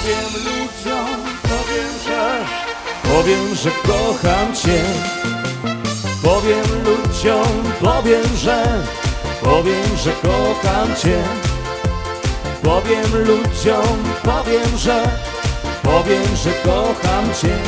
Powiem ludziom, powiem, że kocham Cię. Powiem ludziom, powiem, że kocham Cię. Powiem ludziom, powiem, że kocham Cię.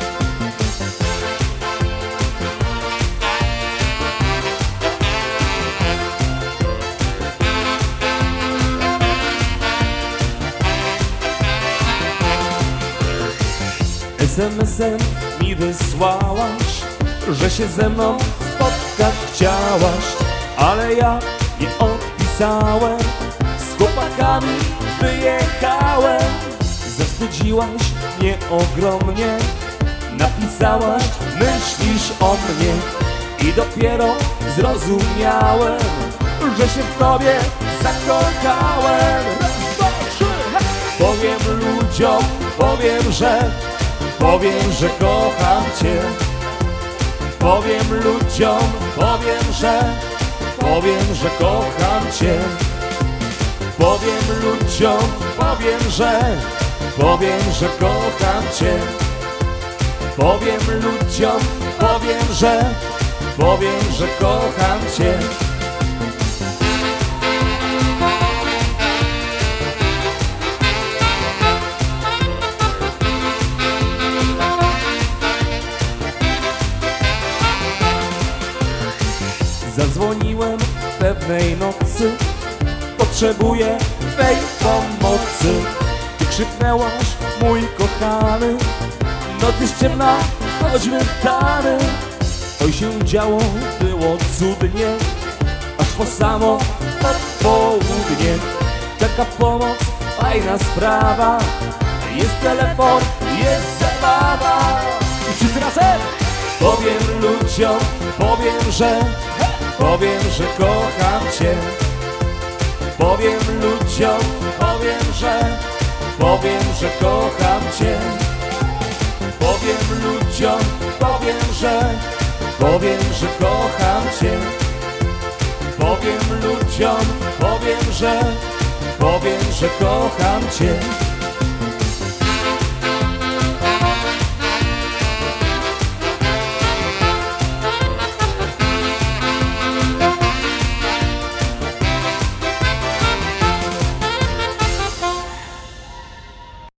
SMS-em mi wysłałaś, że się ze mną spotkać chciałaś, ale ja nie odpisałem, z chłopakami wyjechałem. Zawstydziłaś mnie ogromnie, napisałaś, myślisz o mnie i dopiero zrozumiałem, że się w tobie zakochałem. Raz, dwa, trzy, hej! Powiem ludziom, powiem, że kocham Cię. Powiem ludziom, powiem, że kocham Cię. Powiem ludziom, powiem, że kocham Cię. Powiem ludziom, powiem, że kocham Cię. Zadzwoniłem pewnej nocy, potrzebuję twej pomocy. Ty krzyknęłaś, mój kochany, noc jest ciemna, chodźmy w tany. Oj się działo, było cudnie, aż po samo popołudnie. Taka pomoc, fajna sprawa, jest telefon, jest zabawa. I wszyscy razem! Powiem ludziom, powiem, że kocham Cię. Powiem ludziom, powiem, że kocham Cię. Powiem ludziom, powiem, że kocham Cię. Powiem ludziom, powiem, że kocham Cię.